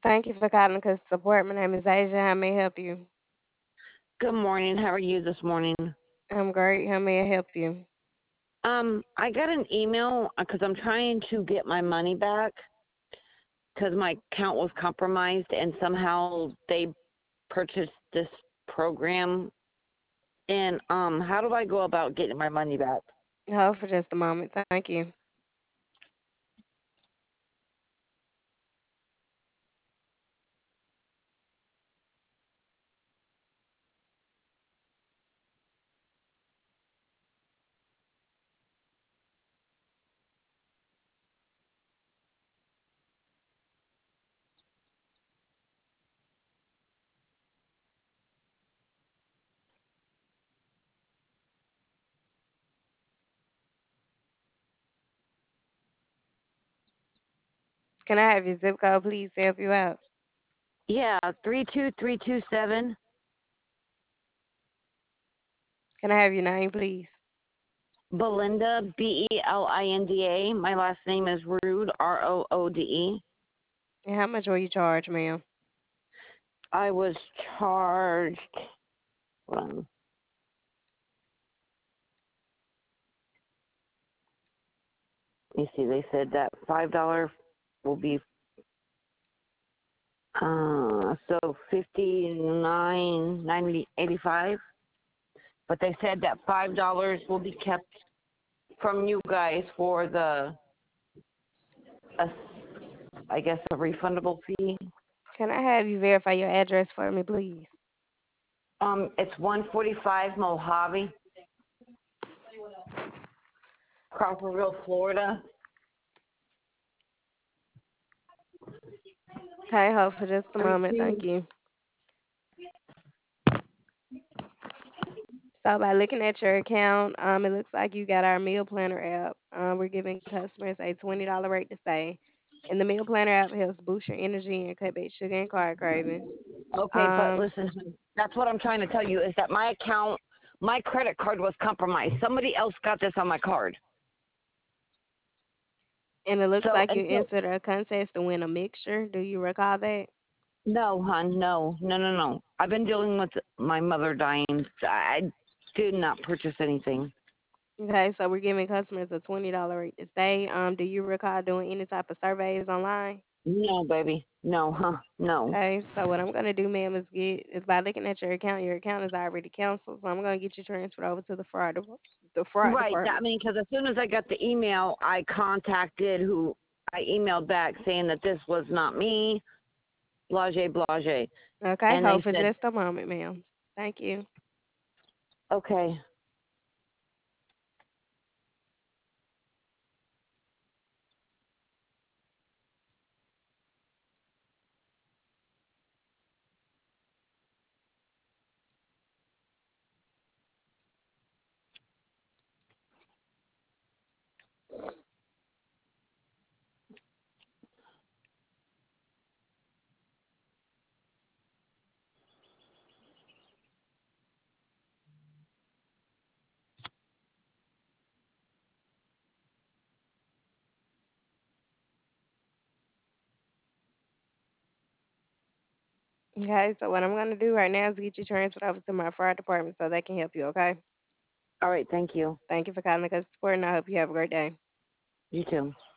Thank you for calling customer support. My name is Asia. How may I help you? Good morning. How are you this morning? I'm great. How may I help you? I got an email because I'm trying to get my money back because my account was compromised and somehow they purchased this program. And how do I go about getting my money back? Hold for just a moment. Thank you. Can I have your zip code, please, to help you out? Yeah, 32327. Can I have your name, please? Belinda, Belinda. My last name is Roode, Roode. And how much were you charged, ma'am? I was charged. Um, you see, they said that $5 will be so 59.90 85. But they said that $5 will be kept from you guys for uh, I guess, a refundable fee. Can I have you verify your address for me, please? It's 145 Mojave, Crawfordville, Florida. Okay, hold for just a Three moment. Thank two. you. So by looking at your account, it looks like you got our meal planner app. We're giving customers a $20 rate to stay. And the meal planner app helps boost your energy and cut back sugar and carb cravings. Okay, but Um, listen, that's what I'm trying to tell you is that my account, my credit card was compromised. Somebody else got this on my card. And it looks So like you until entered a contest to win a mixture. Do you recall that? no, hon, no, no, no, no. I've been dealing with my mother dying. I did not purchase anything. Okay, so we're giving customers a $20 rate to stay. Do you recall doing any type of surveys online? No, baby. No, huh? No. Okay, so what I'm gonna do, ma'am, is by looking at your account is already canceled. So I'm gonna get you transferred over to the fraud Right. I department. mean, because as soon as I got the email, I contacted who I emailed back saying that this was not me, blase, blase. Okay, And hold they for said, just a moment, ma'am. Thank you. okay. Okay, so what I'm gonna do right now is get you transferred over to my fraud department so they can help you. Okay. All right. Thank you. Thank you for calling the customer support, and I hope you have a great day. You too.